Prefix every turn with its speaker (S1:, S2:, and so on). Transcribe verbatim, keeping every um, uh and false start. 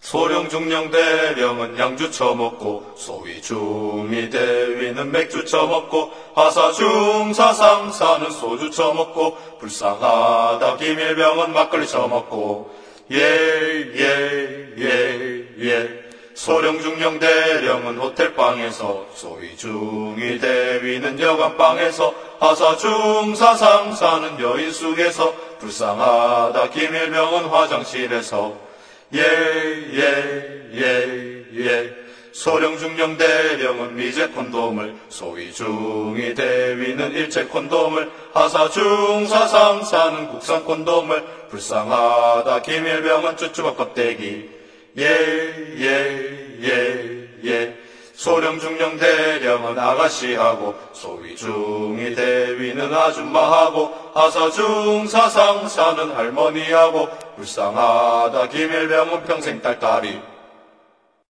S1: 소령 중령 대령은 양주 처먹고 소위 중위 대위는 맥주 처먹고 하사 중사 상사는 소주 처먹고 불쌍하다 기밀병은 막걸리 처먹고 예예예예 소령 중령 대령은 호텔방에서 소위 중위 대위는 여관방에서 하사 중사 상사는 여인숙에서 불쌍하다 기밀병은 화장실에서 예예예예 소령 중령 대령은 미제 콘돔을 소위 중위 대위는 일체 콘돔을 하사 중사 상사는 국산 콘돔을 불쌍하다 기밀병은 쭈쭈밥 껍데기 예예예예 소령 중령 대령은 아가씨하고 소위 중위 대위는 아줌마하고 하사 중사 상사는 할머니하고 불쌍하다 기밀병은 평생 딸딸이